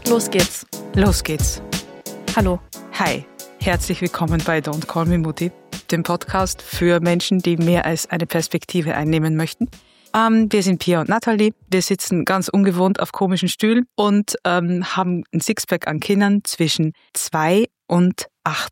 Los geht's. Los geht's. Hallo. Hi, herzlich willkommen bei Don't Call Me Mutti, dem Podcast für Menschen, die mehr als eine Perspektive einnehmen möchten. Wir sind Pia und Nathalie. Wir sitzen ganz ungewohnt auf komischen Stühlen und haben ein Sixpack an Kindern zwischen 2 und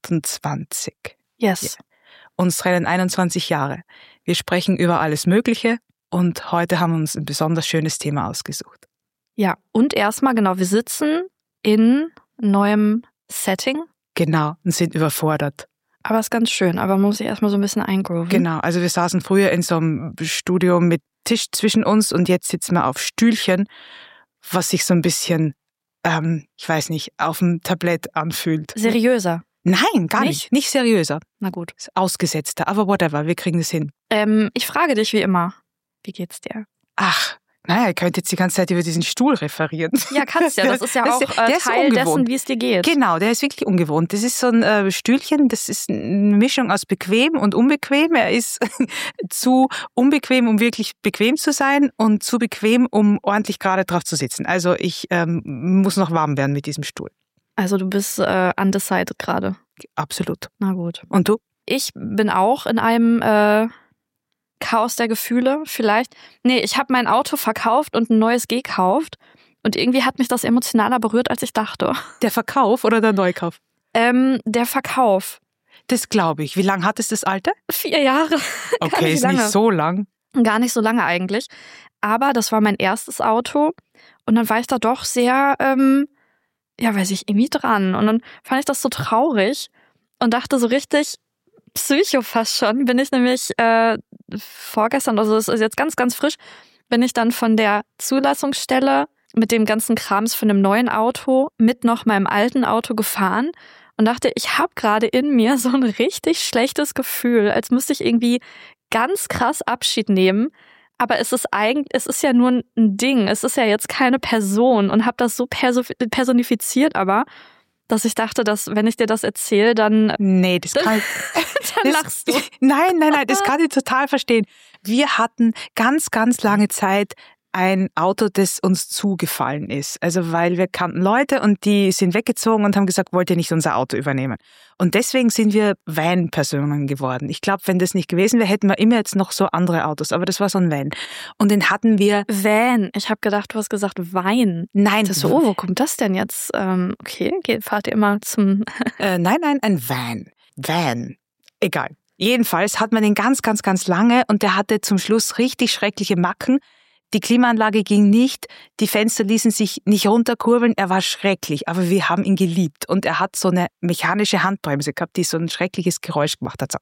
28. Yes. Ja. Uns trennen 21 Jahre. Wir sprechen über alles Mögliche und heute haben wir uns ein besonders schönes Thema ausgesucht. Ja, und erstmal, genau, wir sitzen in neuem Setting. Genau, und sind überfordert. Aber ist ganz schön, aber man muss sich erstmal so ein bisschen eingrooven. Genau, also wir saßen früher in so einem Studio mit Tisch zwischen uns und jetzt sitzen wir auf Stühlchen, was sich so ein bisschen, ich weiß nicht, auf dem Tablett anfühlt. Seriöser. Nein, gar nicht. Nicht seriöser. Na gut. Ausgesetzter, aber whatever, wir kriegen das hin. Ich frage dich wie immer, wie geht's dir? Ach, naja, ihr könnt jetzt die ganze Zeit über diesen Stuhl referieren. Ja, kannst ja. Das ist ja auch Teil dessen, wie es dir geht. Genau, der ist wirklich ungewohnt. Das ist so ein Stühlchen, das ist eine Mischung aus bequem und unbequem. Er ist zu unbequem, um wirklich bequem zu sein und zu bequem, um ordentlich gerade drauf zu sitzen. Also ich muss noch warm werden mit diesem Stuhl. Also du bist undecided gerade. Absolut. Na gut. Und du? Ich bin auch in einem Chaos der Gefühle vielleicht. Nee, ich habe mein Auto verkauft und ein neues gekauft. Und irgendwie hat mich das emotionaler berührt, als ich dachte. Der Verkauf oder der Neukauf? Der Verkauf. Das glaube ich. Wie lange hat es das alte? 4 Jahre. Okay, ist nicht so lang. Gar nicht so lange eigentlich. Aber das war mein erstes Auto. Und dann war ich da doch sehr, irgendwie dran. Und dann fand ich das so traurig und dachte so richtig psycho fast schon. Bin ich nämlich vorgestern, also es ist jetzt ganz, ganz frisch, bin ich dann von der Zulassungsstelle mit dem ganzen Krams von dem neuen Auto mit noch meinem alten Auto gefahren und dachte, ich habe gerade in mir so ein richtig schlechtes Gefühl, als müsste ich irgendwie ganz krass Abschied nehmen. Aber es ist ja nur ein Ding. Es ist ja jetzt keine Person und habe das so personifiziert, aber dass ich dachte, dass wenn ich dir das erzähle, dann nee, das kann dann lachst du. Nein, das kann ich total verstehen. Wir hatten ganz, ganz lange Zeit ein Auto, das uns zugefallen ist. Also weil wir kannten Leute und die sind weggezogen und haben gesagt, wollt ihr nicht unser Auto übernehmen? Und deswegen sind wir Van-Personen geworden. Ich glaube, wenn das nicht gewesen wäre, hätten wir immer jetzt noch so andere Autos. Aber das war so ein Van. Und den hatten wir... Van. Ich habe gedacht, du hast gesagt Wein. Nein. Das so, wo kommt das denn jetzt? Okay, fahrt ihr immer zum... Nein, ein Van. Van. Egal. Jedenfalls hat man den ganz, ganz, ganz lange und der hatte zum Schluss richtig schreckliche Macken. Die Klimaanlage ging nicht, die Fenster ließen sich nicht runterkurbeln, er war schrecklich, aber wir haben ihn geliebt. Und er hat so eine mechanische Handbremse gehabt, die so ein schreckliches Geräusch gemacht hat.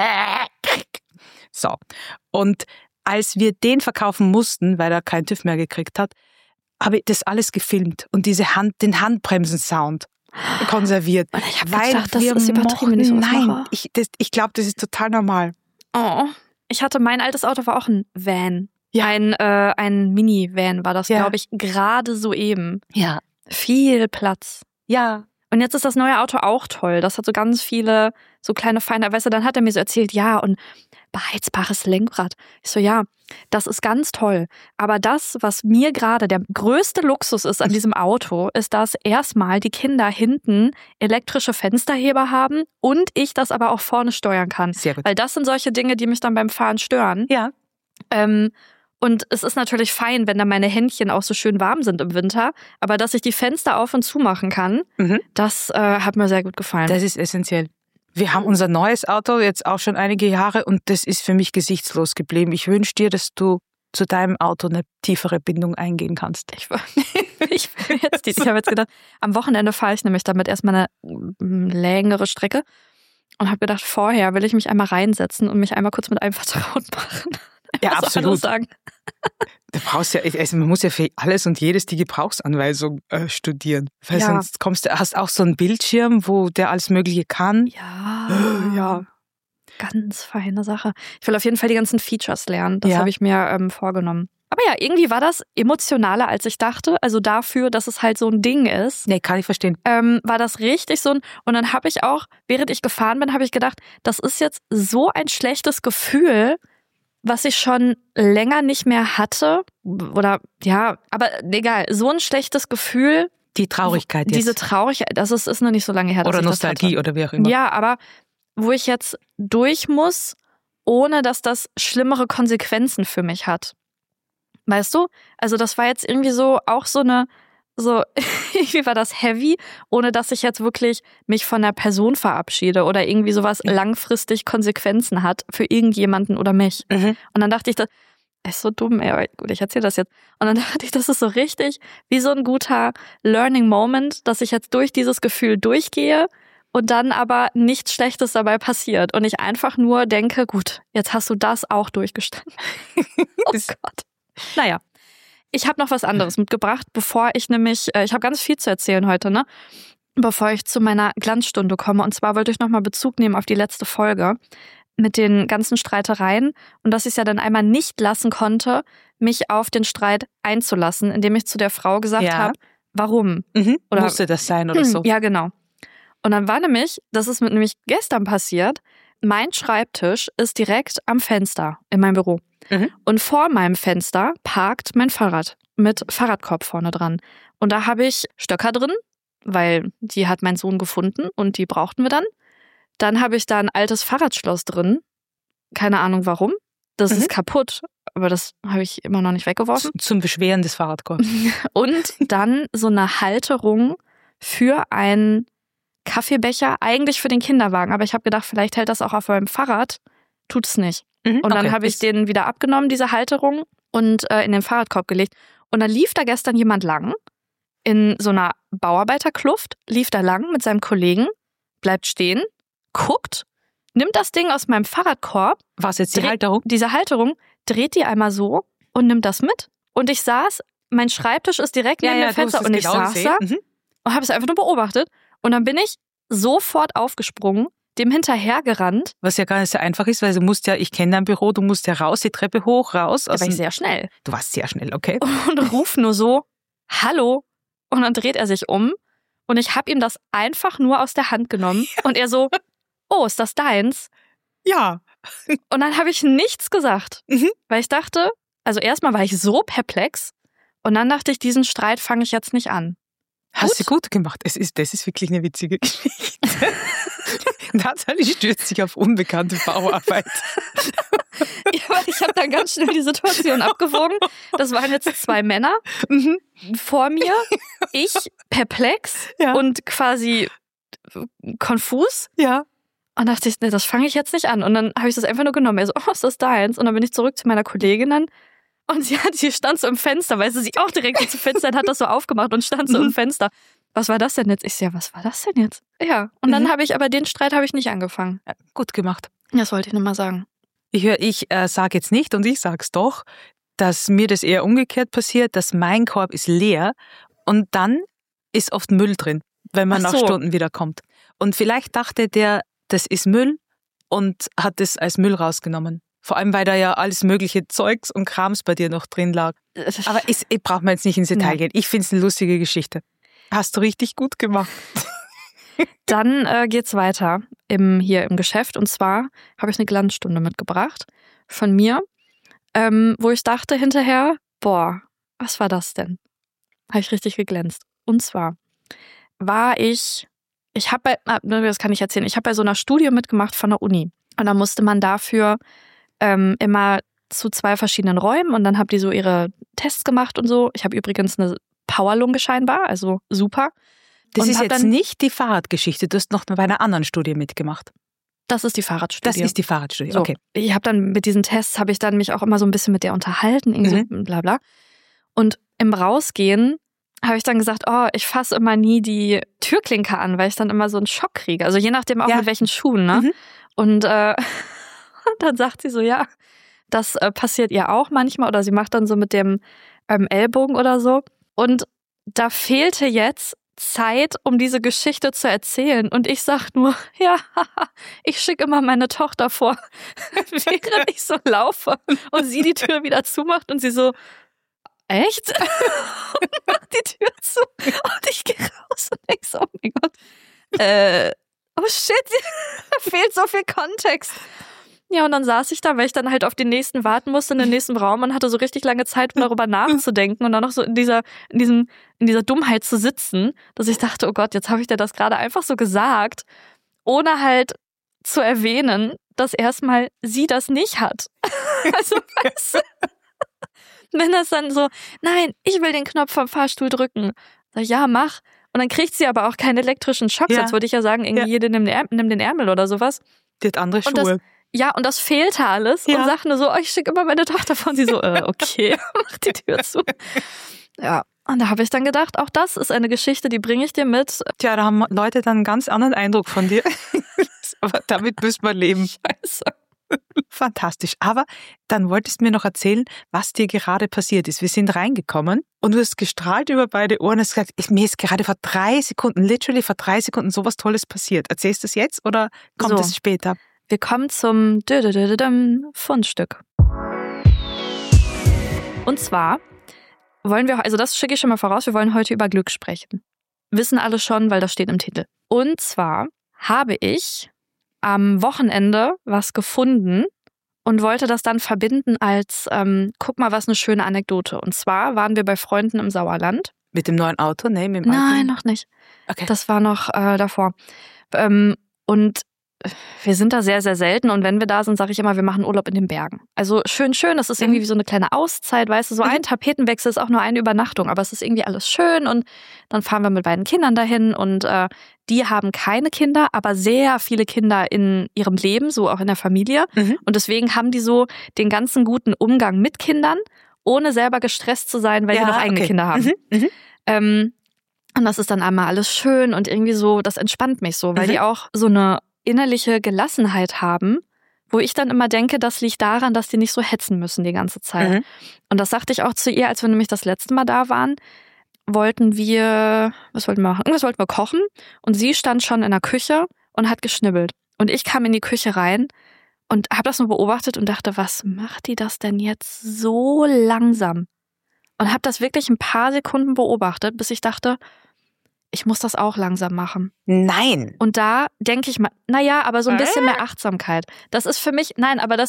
So. Und als wir den verkaufen mussten, weil er keinen TÜV mehr gekriegt hat, habe ich das alles gefilmt und den Handbremsen-Sound konserviert. Und ich habe gedacht, das ist übertrieben, wenn ich sowas mache. Nein, ich glaube, das ist total normal. Oh, mein altes Auto war auch ein Van. Ja. Ein Minivan war das, glaube ich, gerade soeben. Ja. Viel Platz. Ja. Und jetzt ist das neue Auto auch toll. Das hat so ganz viele so kleine feine, weißt du, dann hat er mir so erzählt, ja, und beheizbares Lenkrad. Ich so, ja, das ist ganz toll. Aber das, was mir gerade der größte Luxus ist an diesem Auto, ist, dass erstmal die Kinder hinten elektrische Fensterheber haben und ich das aber auch vorne steuern kann. Sehr gut. Weil das sind solche Dinge, die mich dann beim Fahren stören. Ja. Und es ist natürlich fein, wenn da meine Händchen auch so schön warm sind im Winter. Aber dass ich die Fenster auf und zu machen kann, das hat mir sehr gut gefallen. Das ist essentiell. Wir haben unser neues Auto jetzt auch schon einige Jahre und das ist für mich gesichtslos geblieben. Ich wünsche dir, dass du zu deinem Auto eine tiefere Bindung eingehen kannst. Ich habe jetzt gedacht, am Wochenende fahre ich nämlich damit erstmal eine längere Strecke und habe gedacht, vorher will ich mich einmal reinsetzen und mich einmal kurz mit einem vertraut machen. Ja, absolut. Sagen. Du brauchst man muss ja für alles und jedes die Gebrauchsanweisung studieren. Weil sonst hast auch so einen Bildschirm, wo der alles Mögliche kann. Ja. Ganz feine Sache. Ich will auf jeden Fall die ganzen Features lernen. Das habe ich mir vorgenommen. Aber ja, irgendwie war das emotionaler, als ich dachte. Also dafür, dass es halt so ein Ding ist. Nee, kann ich verstehen. War das richtig so ein... Und dann habe ich auch, während ich gefahren bin, habe ich gedacht, das ist jetzt so ein schlechtes Gefühl, was ich schon länger nicht mehr hatte. Oder ja, aber egal, so ein schlechtes Gefühl, Die Traurigkeit jetzt. Diese Traurigkeit, das ist noch nicht so lange her, dass oder ich Nostalgie das hatte. oder wie auch immer. Ja, aber wo ich jetzt durch muss, ohne dass das schlimmere Konsequenzen für mich hat. Weißt du? Also das war jetzt irgendwie so auch irgendwie war das heavy, ohne dass ich jetzt wirklich mich von der Person verabschiede oder irgendwie sowas langfristig Konsequenzen hat für irgendjemanden oder mich. Und dann dachte ich, das ist so dumm, ey. Gut, ich erzähle das jetzt. Und dann dachte ich, das ist so richtig wie so ein guter Learning Moment, dass ich jetzt durch dieses Gefühl durchgehe und dann aber nichts Schlechtes dabei passiert. Und ich einfach nur denke, gut, jetzt hast du das auch durchgestanden. Oh Gott. Naja, ich habe noch was anderes mitgebracht, bevor ich nämlich, ich habe ganz viel zu erzählen heute, ne? Bevor ich zu meiner Glanzstunde komme. Und zwar wollte ich nochmal Bezug nehmen auf die letzte Folge mit den ganzen Streitereien und dass ich es ja dann einmal nicht lassen konnte, mich auf den Streit einzulassen, indem ich zu der Frau gesagt habe, warum? Oder musste das sein oder so? Ja, genau. Und dann war nämlich, das ist mit nämlich gestern passiert, mein Schreibtisch ist direkt am Fenster in meinem Büro. Und vor meinem Fenster parkt mein Fahrrad mit Fahrradkorb vorne dran. Und da habe ich Stöcker drin, weil die hat mein Sohn gefunden und die brauchten wir dann. Dann habe ich da ein altes Fahrradschloss drin. Keine Ahnung warum. Das ist kaputt, aber das habe ich immer noch nicht weggeworfen. Zum Beschweren des Fahrradkorbs. Und dann so eine Halterung für einen Kaffeebecher, eigentlich für den Kinderwagen. Aber ich habe gedacht, vielleicht hält das auch auf meinem Fahrrad. Tut es nicht. Und dann habe ich den wieder abgenommen, diese Halterung, und in den Fahrradkorb gelegt. Und dann lief da gestern jemand lang, in so einer Bauarbeiterkluft, lief da lang mit seinem Kollegen, bleibt stehen, guckt, nimmt das Ding aus meinem Fahrradkorb. Was jetzt die Halterung? Diese Halterung, dreht die einmal so und nimmt das mit. Und ich saß, mein Schreibtisch ist direkt neben dem Fenster und ich saß da und habe es einfach nur beobachtet. Und dann bin ich sofort aufgesprungen, dem hinterhergerannt. Was ja gar nicht so einfach ist, weil du musst ja, ich kenne dein Büro, du musst ja raus, die Treppe hoch, raus. Da war ich sehr schnell. Du warst sehr schnell, okay. Und ruf nur so, hallo. Und dann dreht er sich um und ich habe ihm das einfach nur aus der Hand genommen. Und er so, oh, ist das deins? Ja. Und dann habe ich nichts gesagt, weil ich dachte, also erstmal war ich so perplex und dann dachte ich, diesen Streit fange ich jetzt nicht an. Hast du gut gemacht. Das ist wirklich eine witzige Geschichte. Nathalie stürzt sich auf unbekannte Bauarbeit. Ja, weil ich habe dann ganz schnell die Situation abgewogen. Das waren jetzt 2 Männer vor mir, ich perplex und quasi konfus. Ja. Und dachte ich, nee, das fange ich jetzt nicht an. Und dann habe ich das einfach nur genommen. Er so, oh, ist das deins? Und dann bin ich zurück zu meiner Kollegin dann. Und sie stand so im Fenster, weil sie auch direkt so zu Fenster hat das so aufgemacht und stand so im Fenster. Was war das denn jetzt? Ich so, ja, was war das denn jetzt? Ja. Und dann habe ich aber den Streit habe ich nicht angefangen. Ja, gut gemacht. Das wollte ich nur mal sagen. Ich sage jetzt nicht und ich sag's doch, dass mir das eher umgekehrt passiert, dass mein Korb ist leer und dann ist oft Müll drin, wenn man nach Stunden wieder kommt. Und vielleicht dachte der, das ist Müll und hat es als Müll rausgenommen. Vor allem, weil da ja alles mögliche Zeugs und Krams bei dir noch drin lag. Aber ich brauche mir jetzt nicht ins Detail gehen. Ich finde es eine lustige Geschichte. Hast du richtig gut gemacht. Dann geht's weiter hier im Geschäft. Und zwar habe ich eine Glanzstunde mitgebracht von mir, wo ich dachte hinterher, boah, was war das denn? Habe ich richtig geglänzt. Und zwar war das kann ich erzählen, ich habe bei so einer Studie mitgemacht von der Uni. Und da musste man dafür immer zu 2 verschiedenen Räumen und dann haben die so ihre Tests gemacht und so. Ich habe übrigens eine Powerlunge scheinbar, also super. Das ist jetzt nicht die Fahrradgeschichte, du hast noch bei einer anderen Studie mitgemacht. Das ist die Fahrradstudie. Das ist die Fahrradstudie, so, okay. Ich habe dann mit diesen Tests, habe ich dann mich auch immer so ein bisschen mit der unterhalten, irgendwie so bla bla. Und im Rausgehen habe ich dann gesagt, oh, ich fasse immer nie die Türklinke an, weil ich dann immer so einen Schock kriege. Also je nachdem auch mit welchen Schuhen, ne? Und dann sagt sie so, ja, das passiert ihr auch manchmal. Oder sie macht dann so mit dem Ellbogen oder so. Und da fehlte jetzt Zeit, um diese Geschichte zu erzählen. Und ich sag nur, ja, ich schicke immer meine Tochter vor, während ich so laufe und sie die Tür wieder zumacht und sie so, echt? Und macht die Tür zu und ich gehe raus und denk so, oh mein Gott, oh shit, da fehlt so viel Kontext. Ja, und dann saß ich da, weil ich dann halt auf den nächsten warten musste in den nächsten Raum und hatte so richtig lange Zeit, um darüber nachzudenken und dann noch so in dieser Dummheit zu sitzen, dass ich dachte, oh Gott, jetzt habe ich dir das gerade einfach so gesagt, ohne halt zu erwähnen, dass erstmal sie das nicht hat. Also, weißt du, wenn das dann so, nein, ich will den Knopf vom Fahrstuhl drücken. Sag ich, ja, mach. Und dann kriegt sie aber auch keinen elektrischen Schock, sonst würde ich ja sagen, irgendwie jede nimm den Ärmel oder sowas. Die hat andere Schuhe. Und das fehlte alles. Und sagte nur so, ich schicke immer meine Tochter vor. Und sie so, okay, mach die Tür zu. Ja, und da habe ich dann gedacht, auch das ist eine Geschichte, die bringe ich dir mit. Tja, da haben Leute dann einen ganz anderen Eindruck von dir. Aber damit müssen wir leben. Scheiße. Fantastisch. Aber dann wolltest du mir noch erzählen, was dir gerade passiert ist. Wir sind reingekommen und du hast gestrahlt über beide Ohren und hast gesagt, mir ist gerade vor 3 Sekunden, literally vor 3 Sekunden sowas Tolles passiert. Erzählst du es jetzt oder kommt es später? Wir kommen zum Fundstück. Und zwar wollen wir, also das schicke ich schon mal voraus, wir wollen heute über Glück sprechen. Wissen alle schon, weil das steht im Titel. Und zwar habe ich am Wochenende was gefunden und wollte das dann verbinden als, guck mal, was eine schöne Anekdote. Und zwar waren wir bei Freunden im Sauerland. Mit dem neuen Auto? Nee, mit dem Nein, alten? noch nicht. Okay. Das war noch davor. Und wir sind da sehr, sehr selten und wenn wir da sind, sage ich immer, wir machen Urlaub in den Bergen. Also schön, das ist irgendwie wie so eine kleine Auszeit, weißt du, so ein Tapetenwechsel ist auch nur eine Übernachtung, aber es ist irgendwie alles schön und dann fahren wir mit beiden Kindern dahin und die haben keine Kinder, aber sehr viele Kinder in ihrem Leben, so auch in der Familie und deswegen haben die so den ganzen guten Umgang mit Kindern, ohne selber gestresst zu sein, weil sie noch eigene Kinder haben. Und das ist dann einmal alles schön und irgendwie so, das entspannt mich so, weil die auch so eine innerliche Gelassenheit haben, wo ich dann immer denke, das liegt daran, dass die nicht so hetzen müssen die ganze Zeit. Und das sagte ich auch zu ihr, als wir nämlich das letzte Mal da waren, was wollten wir machen? Irgendwas wollten wir kochen und sie stand schon in der Küche und hat geschnibbelt. Und ich kam in die Küche rein und habe das nur beobachtet und dachte, was macht die das denn jetzt so langsam? Und habe das wirklich ein paar Sekunden beobachtet, bis ich dachte, ich muss das auch langsam machen. Nein. Und da denke ich mal, naja, aber so ein bisschen mehr Achtsamkeit. Das ist für mich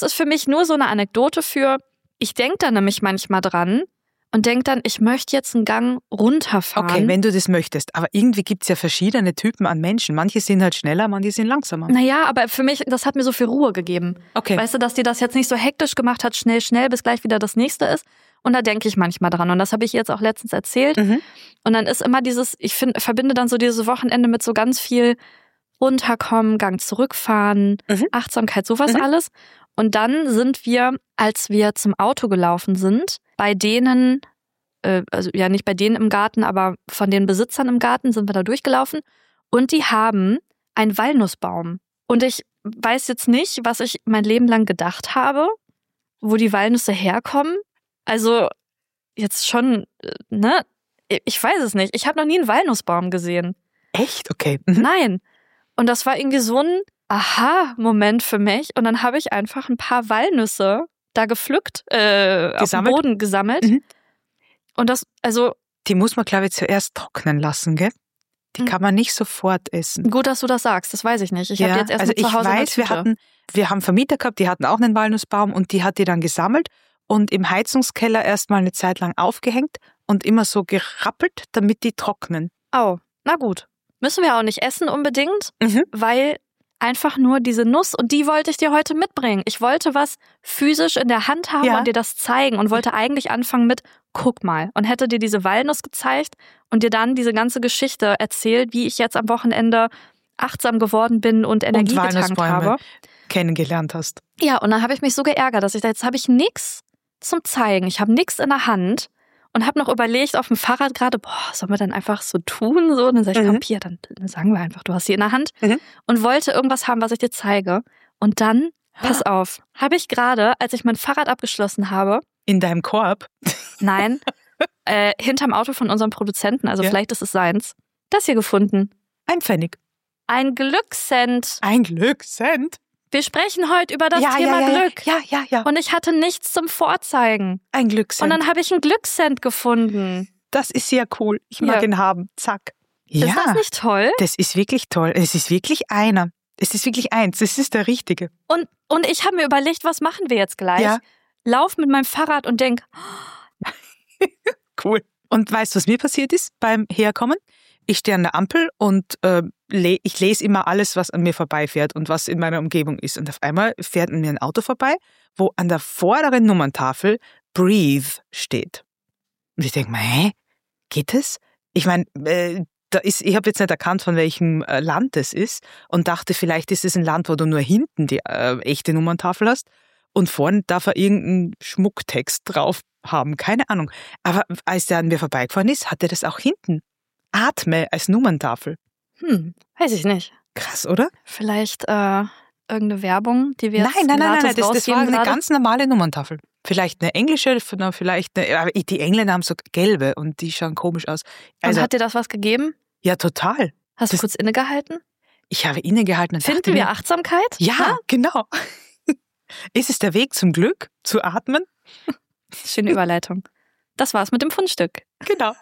nur so eine Anekdote für, ich denke da nämlich manchmal dran und denke dann, ich möchte jetzt einen Gang runterfahren. Okay, wenn du das möchtest. Aber irgendwie gibt es ja verschiedene Typen an Menschen. Manche sind halt schneller, manche sind langsamer. Naja, aber für mich, das hat mir so viel Ruhe gegeben. Okay. Weißt du, dass die das jetzt nicht so hektisch gemacht hat, schnell, bis gleich wieder das nächste ist. Und da denke ich manchmal dran. Und das habe ich ihr jetzt auch letztens erzählt. Und dann ist immer dieses, verbinde dann so dieses Wochenende mit so ganz viel runterkommen, Gang zurückfahren, Achtsamkeit, sowas alles. Und dann sind wir, als wir zum Auto gelaufen sind, bei denen, also ja nicht bei denen im Garten, aber von den Besitzern im Garten sind wir da durchgelaufen. Und die haben einen Walnussbaum. Und ich weiß jetzt nicht, was ich mein Leben lang gedacht habe, wo die Walnüsse herkommen. Also jetzt schon, ne? Ich weiß es nicht. Ich habe noch nie einen Walnussbaum gesehen. Echt? Okay. Nein. Und das war irgendwie so ein Aha-Moment für mich. Und dann habe ich einfach ein paar Walnüsse da gepflückt, auf dem Boden gesammelt. Und das, also... Die muss man, glaube ich, zuerst trocknen lassen, gell? Die kann man nicht sofort essen. Gut, dass du das sagst. Das weiß ich nicht. Ich habe jetzt erst mal zu Hause in der Tüte. Wir haben Vermieter gehabt, die hatten auch einen Walnussbaum und die hat die dann gesammelt und im Heizungskeller erstmal eine Zeit lang aufgehängt und immer so gerappelt, damit die trocknen. Oh, na gut. Müssen wir auch nicht essen unbedingt, weil einfach nur diese Nuss, und die wollte ich dir heute mitbringen. Ich wollte was physisch in der Hand haben und dir das zeigen und wollte eigentlich anfangen mit, guck mal, und hätte dir diese Walnuss gezeigt und dir dann diese ganze Geschichte erzählt, wie ich jetzt am Wochenende achtsam geworden bin und Energie getankt habe. Kennengelernt hast. Ja, und dann habe ich mich so geärgert, dass jetzt habe ich nichts zum Zeigen. Ich habe nichts in der Hand und habe noch überlegt auf dem Fahrrad gerade, sollen wir dann einfach so tun? So, und dann sage ich, komm, hier, dann sagen wir einfach, du hast sie in der Hand. Und wollte irgendwas haben, was ich dir zeige. Und dann, pass auf, habe ich gerade, als ich mein Fahrrad abgeschlossen habe. In deinem Korb? Nein, hinterm Auto von unserem Produzenten, also vielleicht ist es seins, das hier gefunden. Ein Pfennig. Ein Glückscent. Ein Glückscent? Wir sprechen heute über das Thema Glück. Ja. Und ich hatte nichts zum Vorzeigen. Ein Glückscent. Und dann habe ich einen Glückscent gefunden. Das ist sehr cool. Ich mag ihn haben. Zack. Ja. Ist das nicht toll? Das ist wirklich toll. Es ist wirklich einer. Es ist wirklich eins. Es ist der Richtige. Und Und ich habe mir überlegt, was machen wir jetzt gleich? Ja. Lauf mit meinem Fahrrad und denk, Cool. Und weißt du, was mir passiert ist beim Herkommen? Ich stehe an der Ampel und ich lese immer alles, was an mir vorbeifährt und was in meiner Umgebung ist. Und auf einmal fährt mir ein Auto vorbei, wo an der vorderen Nummerntafel Breathe steht. Und ich denke mir, hä? Geht das? Ich meine, ich habe jetzt nicht erkannt, von welchem Land es ist und dachte, vielleicht ist es ein Land, wo du nur hinten die echte Nummerntafel hast und vorne darf er irgendeinen Schmucktext drauf haben. Keine Ahnung. Aber als der an mir vorbeigefahren ist, hatte das auch hinten. Atme als Nummerntafel. weiß ich nicht. Krass, oder? Vielleicht irgendeine Werbung, die wir jetzt Nein, gratis das war rausgeben eine gerade? ganz normale Nummerntafel. Vielleicht eine englische, vielleicht eine, aber die Engländer haben so gelbe und die schauen komisch aus. Und hat dir das was gegeben? Ja, total. Hast du kurz innegehalten? Ich habe innegehalten und dachte Finden wir mir, Achtsamkeit? ja, genau. Ist es der Weg zum Glück, zu atmen? Schöne Überleitung. Das war's mit dem Fundstück. Genau.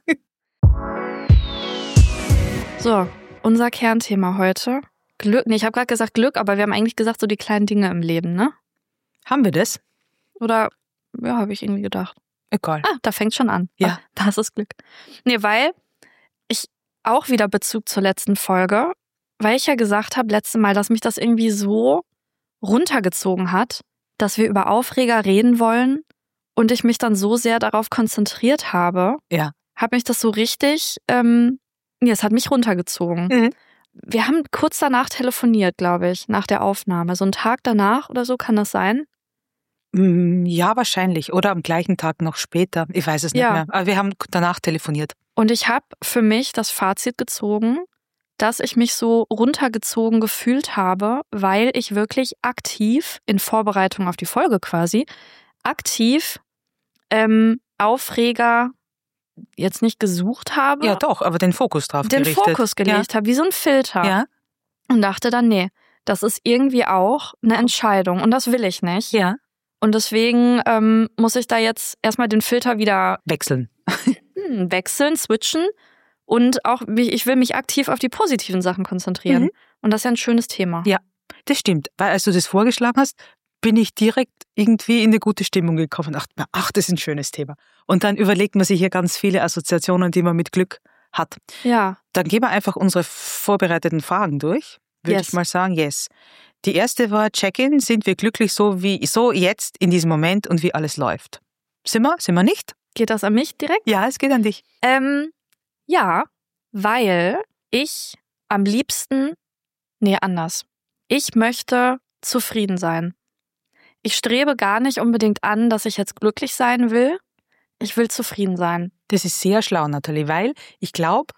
So, unser Kernthema heute. Glück. Nee, ich habe gerade gesagt Glück, aber wir haben eigentlich gesagt so die kleinen Dinge im Leben, ne? Haben wir das? Oder, ja, habe ich irgendwie gedacht. Egal. Da fängt schon an. Ja. Das ist Glück. Nee, weil ich auch wieder Bezug zur letzten Folge, weil ich ja gesagt habe, letztes Mal, dass mich das irgendwie so runtergezogen hat, dass wir über Aufreger reden wollen und ich mich dann so sehr darauf konzentriert habe, Ja. hat mich das so richtig, es hat mich runtergezogen. Mhm. Wir haben kurz danach telefoniert, glaube ich, nach der Aufnahme. So einen Tag danach oder so, kann das sein? Ja, wahrscheinlich. Oder am gleichen Tag noch später. Ich weiß es nicht Ja. mehr. Aber wir haben danach telefoniert. Und ich habe für mich das Fazit gezogen, dass ich mich so runtergezogen gefühlt habe, weil ich wirklich aktiv, in Vorbereitung auf die Folge quasi, aktiv Aufreger jetzt nicht gesucht habe. Ja, doch, aber den Fokus drauf den gerichtet. Fokus gelegt habe, wie so ein Filter. Ja. Und dachte dann, nee, das ist irgendwie auch eine Entscheidung und das will ich nicht. Ja. Und deswegen muss ich da jetzt erstmal den Filter wieder Wechseln. wechseln, switchen und auch, ich will mich aktiv auf die positiven Sachen konzentrieren. Mhm. Und das ist ja ein schönes Thema. Ja, das stimmt. Weil als du das vorgeschlagen hast, bin ich direkt irgendwie in eine gute Stimmung gekommen und dachte mir, ach, das ist ein schönes Thema. Und dann überlegt man sich hier ganz viele Assoziationen, die man mit Glück hat. Ja. Dann gehen wir einfach unsere vorbereiteten Fragen durch, würde ich mal sagen. Yes. Die erste war Check-in. Sind wir glücklich so jetzt in diesem Moment und wie alles läuft? Sind wir? Sind wir nicht? Geht das an mich direkt? Ja, es geht an dich. Ja, weil ich am liebsten, anders. Ich möchte zufrieden sein. Ich strebe gar nicht unbedingt an, dass ich jetzt glücklich sein will. Ich will zufrieden sein. Das ist sehr schlau, Nathalie, weil ich glaube,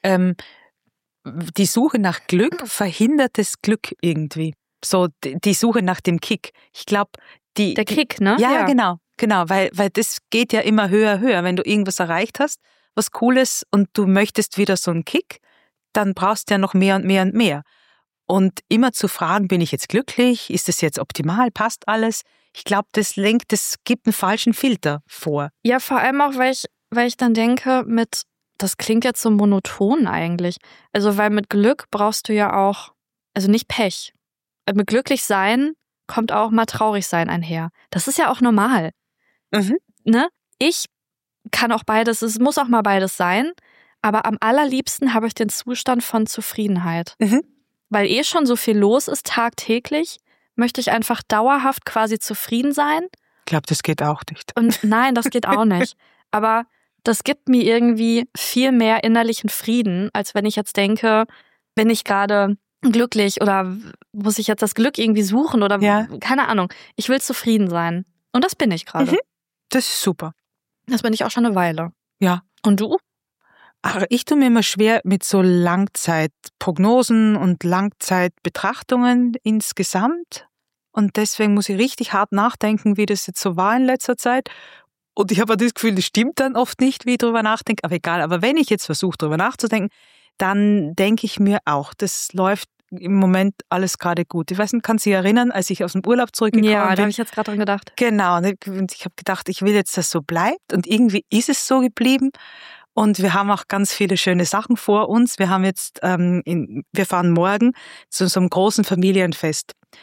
die Suche nach Glück verhindert das Glück irgendwie. So die Suche nach dem Kick. Ich glaube, der Kick, ne? Ja, genau, weil das geht ja immer höher. Wenn du irgendwas erreicht hast, was Cooles und du möchtest wieder so einen Kick, dann brauchst du ja noch mehr und mehr und mehr. Und immer zu fragen, bin ich jetzt glücklich? Ist das jetzt optimal? Passt alles? Ich glaube, das gibt einen falschen Filter vor. Ja, vor allem auch, weil ich dann denke, das klingt jetzt so monoton eigentlich. Also, weil mit Glück brauchst du ja auch, also nicht Pech. Mit glücklich sein kommt auch mal traurig sein einher. Das ist ja auch normal. Mhm. Ne? Ich kann auch beides, es muss auch mal beides sein, aber am allerliebsten habe ich den Zustand von Zufriedenheit. Mhm. Weil schon so viel los ist tagtäglich, möchte ich einfach dauerhaft quasi zufrieden sein. Ich glaube, das geht auch nicht. Und nein, das geht auch nicht. Aber das gibt mir irgendwie viel mehr innerlichen Frieden, als wenn ich jetzt denke, bin ich gerade glücklich oder muss ich jetzt das Glück irgendwie suchen oder keine Ahnung. Ich will zufrieden sein. Und das bin ich gerade. Mhm. Das ist super. Das bin ich auch schon eine Weile. Ja. Und du? Aber ich tue mir immer schwer mit so Langzeitprognosen und Langzeitbetrachtungen insgesamt. Und deswegen muss ich richtig hart nachdenken, wie das jetzt so war in letzter Zeit. Und ich habe das Gefühl, das stimmt dann oft nicht, wie ich drüber nachdenke. Aber egal, aber wenn ich jetzt versuche, drüber nachzudenken, dann denke ich mir auch, das läuft im Moment alles gerade gut. Ich weiß nicht, kann sich erinnern, als ich aus dem Urlaub zurückgekommen bin? Ja, da habe ich jetzt gerade dran gedacht. Genau, und ich habe gedacht, ich will jetzt, dass so bleibt. Und irgendwie ist es so geblieben. Und wir haben auch ganz viele schöne Sachen vor uns. Wir haben jetzt, wir fahren morgen zu so einem großen Familienfest.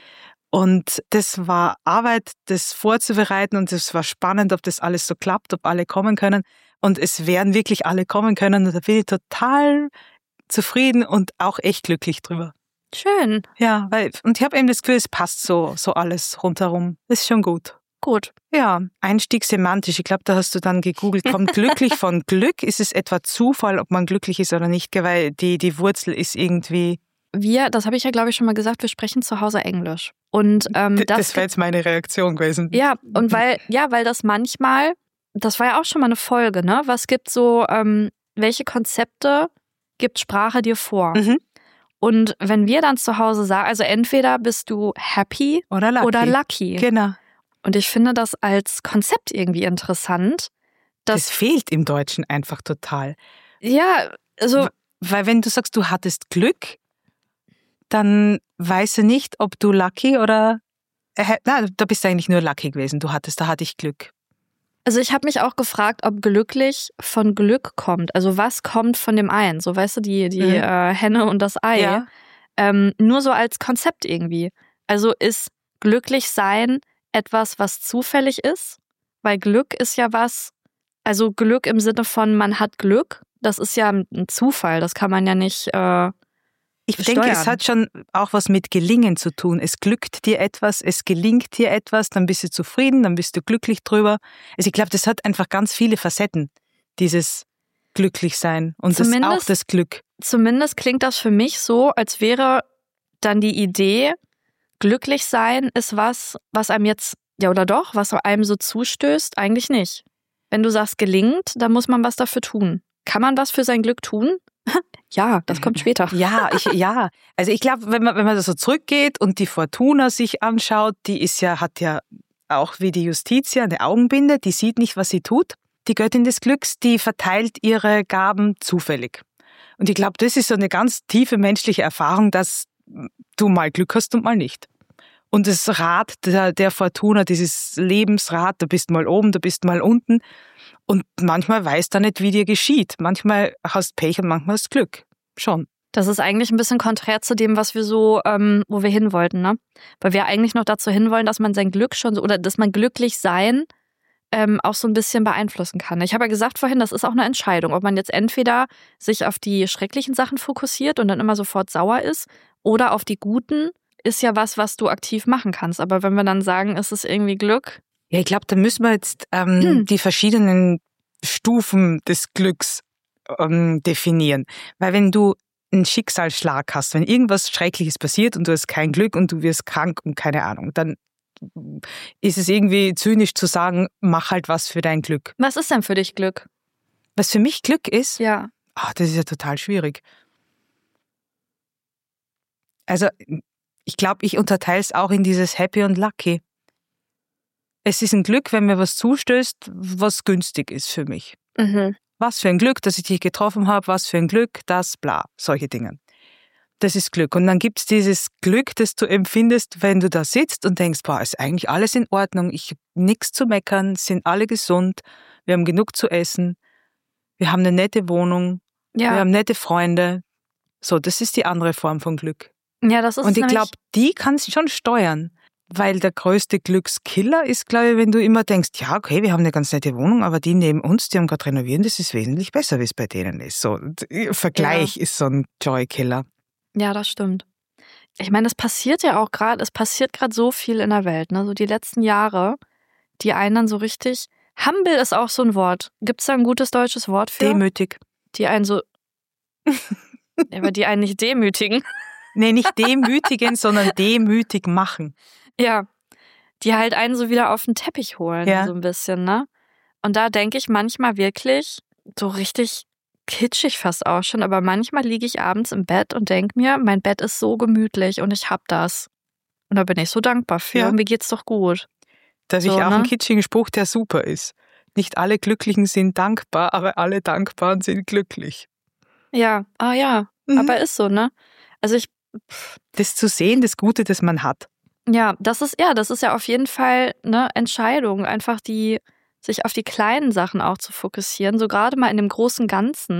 Und das war Arbeit, das vorzubereiten und es war spannend, ob das alles so klappt, ob alle kommen können. Und es werden wirklich alle kommen können und da bin ich total zufrieden und auch echt glücklich drüber. Schön. Ja, und ich habe eben das Gefühl, es passt so alles rundherum. Das ist schon gut. Gut. Ja, Einstieg semantisch. Ich glaube, da hast du dann gegoogelt, kommt glücklich von Glück? Ist es etwa Zufall, ob man glücklich ist oder nicht? Weil die Wurzel ist irgendwie... Das habe ich ja, glaube ich, schon mal gesagt, wir sprechen zu Hause Englisch. Und das wäre jetzt meine Reaktion gewesen. Ja, und weil das manchmal, das war ja auch schon mal eine Folge, ne? Was gibt so, welche Konzepte gibt Sprache dir vor? Mhm. Und wenn wir dann zu Hause sagen, also entweder bist du happy oder lucky. Genau. Und ich finde das als Konzept irgendwie interessant. Das fehlt im Deutschen einfach total. Ja, also... Weil wenn du sagst, du hattest Glück, dann weißt du nicht, ob du lucky oder... da bist du eigentlich nur lucky gewesen. Da hatte ich Glück. Also ich habe mich auch gefragt, ob glücklich von Glück kommt. Also was kommt von dem einen? So, weißt du, die Henne und das Ei. Ja. Nur so als Konzept irgendwie. Also ist glücklich sein etwas, was zufällig ist? Weil Glück ist ja was, also Glück im Sinne von man hat Glück, das ist ja ein Zufall, das kann man ja nicht Ich denke, es hat schon auch was mit Gelingen zu tun. Es glückt dir etwas, es gelingt dir etwas, dann bist du zufrieden, dann bist du glücklich drüber. Also ich glaube, das hat einfach ganz viele Facetten, dieses Glücklichsein und auch das Glück. Zumindest klingt das für mich so, als wäre dann die Idee, glücklich sein ist was einem jetzt, ja oder doch, was einem so zustößt, eigentlich nicht. Wenn du sagst gelingt, dann muss man was dafür tun. Kann man was für sein Glück tun? Ja, das kommt später. Ja. Also ich glaube, wenn man da so zurückgeht und die Fortuna sich anschaut, hat ja auch wie die Justitia eine Augenbinde, die sieht nicht, was sie tut. Die Göttin des Glücks, die verteilt ihre Gaben zufällig. Und ich glaube, das ist so eine ganz tiefe menschliche Erfahrung, dass du mal Glück hast und mal nicht. Und das Rad der Fortuna, dieses Lebensrad, da bist mal oben, da bist mal unten. Und manchmal weißt du nicht, wie dir geschieht. Manchmal hast Pech und manchmal hast Glück. Schon. Das ist eigentlich ein bisschen konträr zu dem, was wir so, wo wir hin wollten, ne? Weil wir eigentlich noch dazu hinwollen, dass man sein Glück schon so, oder dass man glücklich sein auch so ein bisschen beeinflussen kann. Ich habe ja gesagt vorhin, das ist auch eine Entscheidung, ob man jetzt entweder sich auf die schrecklichen Sachen fokussiert und dann immer sofort sauer ist oder auf die guten, ist ja was du aktiv machen kannst. Aber wenn wir dann sagen, ist es irgendwie Glück? Ja, ich glaube, da müssen wir jetzt die verschiedenen Stufen des Glücks definieren. Weil wenn du einen Schicksalsschlag hast, wenn irgendwas Schreckliches passiert und du hast kein Glück und du wirst krank und keine Ahnung, dann ist es irgendwie zynisch zu sagen, mach halt was für dein Glück. Was ist denn für dich Glück? Was für mich Glück ist? Ja. Das ist ja total schwierig. Also ich glaube, ich unterteile es auch in dieses Happy und Lucky. Es ist ein Glück, wenn mir was zustößt, was günstig ist für mich. Mhm. Was für ein Glück, dass ich dich getroffen habe, was für ein Glück, das, bla, solche Dinge. Das ist Glück. Und dann gibt's dieses Glück, das du empfindest, wenn du da sitzt und denkst, boah, ist eigentlich alles in Ordnung, ich habe nichts zu meckern, sind alle gesund, wir haben genug zu essen, wir haben eine nette Wohnung, wir haben nette Freunde. So, das ist die andere Form von Glück. Ja, das ist und ich glaube, die kannst du schon steuern. Weil der größte Glückskiller ist, glaube ich, wenn du immer denkst, ja, okay, wir haben eine ganz nette Wohnung, aber die neben uns, die haben gerade renoviert, das ist wesentlich besser, wie es bei denen ist. So, Vergleich ist so ein Joy-Killer. Ja, das stimmt. Ich meine, es passiert gerade so viel in der Welt, ne? So die letzten Jahre, die einen dann so richtig, humble ist auch so ein Wort. Gibt es da ein gutes deutsches Wort für? Demütig. Die einen so, aber die einen nicht demütigen. Nee, nicht demütigen, sondern demütig machen. Ja, die halt einen so wieder auf den Teppich holen, so ein bisschen, ne? Und da denke ich manchmal wirklich, so richtig kitschig fast auch schon, aber manchmal liege ich abends im Bett und denke mir, mein Bett ist so gemütlich und ich hab das. Und da bin ich so dankbar für. Und mir geht's doch gut. Das ist auch ein kitschigen Spruch, der super ist. Nicht alle Glücklichen sind dankbar, aber alle Dankbaren sind glücklich. Ja, aber ist so, ne? Also das zu sehen, das Gute, das man hat. Ja, das ist ja auf jeden Fall eine Entscheidung, einfach sich auf die kleinen Sachen auch zu fokussieren, so gerade mal in dem großen Ganzen.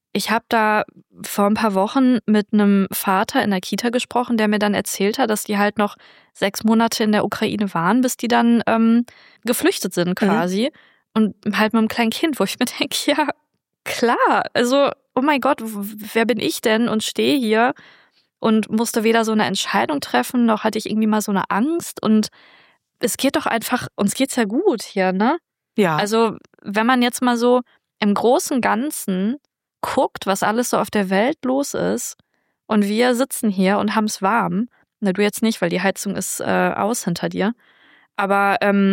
ich habe da vor ein paar Wochen mit einem Vater in der Kita gesprochen, der mir dann erzählt hat, dass die halt noch 6 Monate in der Ukraine waren, bis die dann geflüchtet sind quasi. Und halt mit einem kleinen Kind, wo ich mir denke, ja, klar, also, oh mein Gott, wer bin ich denn und stehe hier und musste weder so eine Entscheidung treffen, noch hatte ich irgendwie mal so eine Angst. Und es geht doch einfach, uns geht's ja gut hier, ne? Ja. Also, wenn man jetzt mal so im Großen und Ganzen guckt, was alles so auf der Welt los ist und wir sitzen hier und haben es warm. Na, du jetzt nicht, weil die Heizung ist aus hinter dir. Aber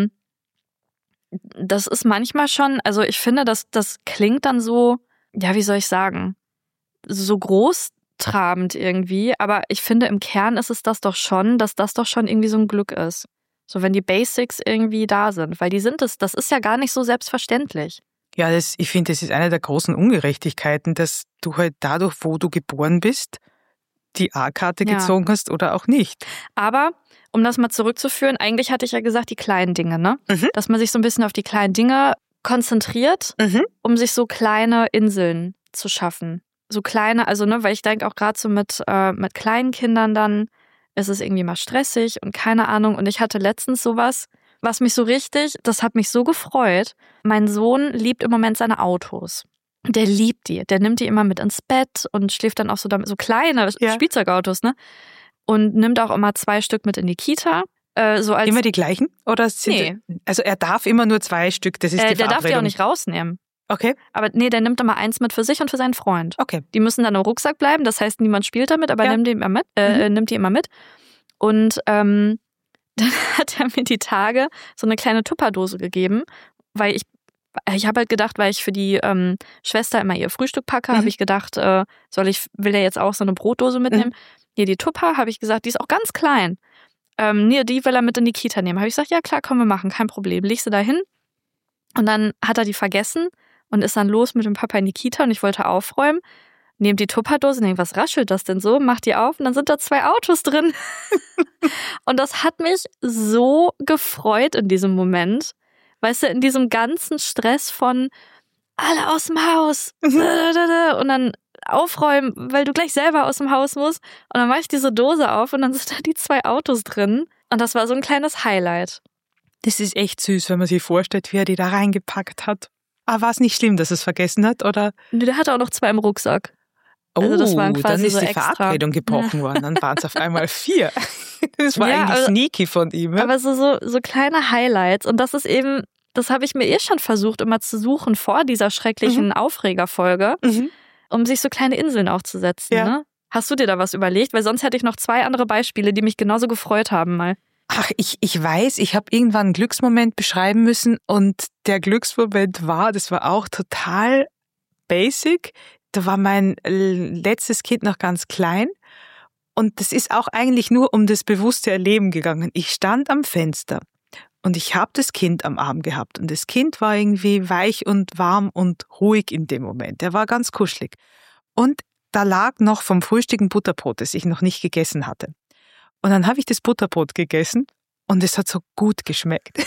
das ist manchmal schon, also ich finde, das klingt dann so, ja, wie soll ich sagen, so großtrabend irgendwie. Aber ich finde, im Kern ist es das doch schon, dass das doch schon irgendwie so ein Glück ist. So, wenn die Basics irgendwie da sind. Weil die sind es, das ist ja gar nicht so selbstverständlich. Ja, ich finde, das ist eine der großen Ungerechtigkeiten, dass du halt dadurch, wo du geboren bist, die A-Karte gezogen hast oder auch nicht. Aber, um das mal zurückzuführen, eigentlich hatte ich ja gesagt, die kleinen Dinge, ne? Dass man sich so ein bisschen auf die kleinen Dinge konzentriert, um sich so kleine Inseln zu schaffen. So kleine, also, ne, weil ich denke auch gerade so mit kleinen Kindern dann ist es irgendwie mal stressig und keine Ahnung. Und ich hatte letztens sowas, was mich so richtig, das hat mich so gefreut. Mein Sohn liebt im Moment seine Autos. Der liebt die. Der nimmt die immer mit ins Bett und schläft dann auch so damit, so kleine Spielzeugautos, ne? Und nimmt auch immer 2 Stück mit in die Kita. So als immer die gleichen? Oder sind also er darf immer nur 2 Stück, das ist die Verabredung. Der darf die auch nicht rausnehmen. Okay. Aber nee, der nimmt immer 1 mit für sich und für seinen Freund. Okay. Die müssen dann im Rucksack bleiben, das heißt, niemand spielt damit, aber nimmt die immer mit. Und dann hat er mir die Tage so eine kleine Tupperdose gegeben, weil ich habe halt gedacht, weil ich für die Schwester immer ihr Frühstück packe, habe ich gedacht, will er jetzt auch so eine Brotdose mitnehmen? Hier die Tupper, habe ich gesagt, die ist auch ganz klein. Nee, die will er mit in die Kita nehmen. Habe ich gesagt, ja klar, komm, wir machen, kein Problem. Leg sie da hin. Und dann hat er die vergessen und ist dann los mit dem Papa in die Kita und ich wollte aufräumen. Nehmt die Tupperdose und denkt, was raschelt das denn so? Macht die auf und dann sind da 2 Autos drin. Und das hat mich so gefreut in diesem Moment. Weißt du, in diesem ganzen Stress von alle aus dem Haus und dann aufräumen, weil du gleich selber aus dem Haus musst. Und dann mache ich diese Dose auf und dann sind da die 2 Autos drin. Und das war so ein kleines Highlight. Das ist echt süß, wenn man sich vorstellt, wie er die da reingepackt hat. Aber war es nicht schlimm, dass er es vergessen hat, oder? Nee, der hatte auch noch 2 im Rucksack. Also das waren quasi dann ist so die extra. Verabredung gebrochen worden. Dann waren es auf einmal 4. Das war eigentlich sneaky von ihm. Ne? Aber so kleine Highlights. Und das ist eben, das habe ich mir schon versucht, immer zu suchen vor dieser schrecklichen Aufregerfolge, um sich so kleine Inseln aufzusetzen. Ja. Ne? Hast du dir da was überlegt? Weil sonst hätte ich noch 2 andere Beispiele, die mich genauso gefreut haben mal. Ach, ich weiß, ich habe irgendwann einen Glücksmoment beschreiben müssen und der Glücksmoment das war auch total basic. Da war mein letztes Kind noch ganz klein und das ist auch eigentlich nur um das bewusste Erleben gegangen. Ich stand am Fenster und ich habe das Kind am Arm gehabt und das Kind war irgendwie weich und warm und ruhig in dem Moment. Der war ganz kuschelig. Und da lag noch vom Frühstück ein Butterbrot, das ich noch nicht gegessen hatte. Und dann habe ich das Butterbrot gegessen und es hat so gut geschmeckt.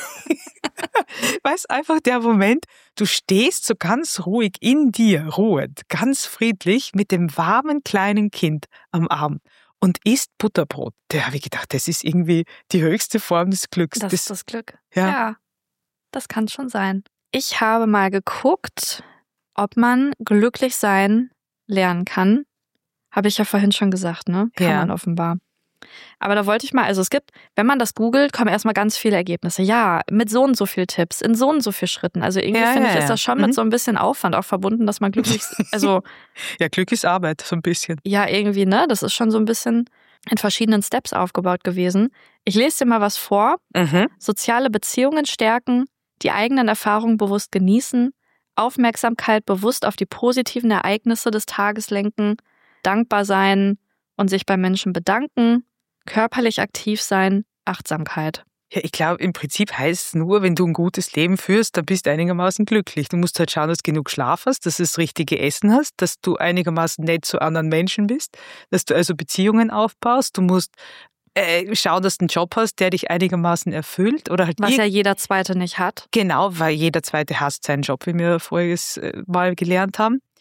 Weißt, einfach der Moment, du stehst so ganz ruhig in dir, ruhend, ganz friedlich mit dem warmen kleinen Kind am Arm und isst Butterbrot. Da habe ich gedacht, das ist irgendwie die höchste Form des Glücks. Das ist das Glück. Ja, das kann schon sein. Ich habe mal geguckt, ob man glücklich sein lernen kann. Habe ich ja vorhin schon gesagt, ne? Kann man offenbar. Aber da wollte ich mal, also es gibt, wenn man das googelt, kommen erstmal ganz viele Ergebnisse. Ja, mit so und so viel Tipps, in so und so viel Schritten. Also irgendwie finde ich, ist das schon mit so ein bisschen Aufwand auch verbunden, dass man glücklich ist. Also, ja, Glück ist Arbeit, so ein bisschen. Ja, irgendwie, ne? Das ist schon so ein bisschen in verschiedenen Steps aufgebaut gewesen. Ich lese dir mal was vor. Soziale Beziehungen stärken, die eigenen Erfahrungen bewusst genießen, Aufmerksamkeit bewusst auf die positiven Ereignisse des Tages lenken, dankbar sein und sich bei Menschen bedanken, körperlich aktiv sein, Achtsamkeit. Ja, ich glaube, im Prinzip heißt es nur, wenn du ein gutes Leben führst, dann bist du einigermaßen glücklich. Du musst halt schauen, dass du genug Schlaf hast, dass du das richtige Essen hast, dass du einigermaßen nett zu anderen Menschen bist, dass du also Beziehungen aufbaust. Du musst schauen, dass du einen Job hast, der dich einigermaßen erfüllt. Oder halt was ja jeder Zweite nicht hat. Genau, weil jeder Zweite hasst seinen Job, wie wir voriges Mal gelernt haben.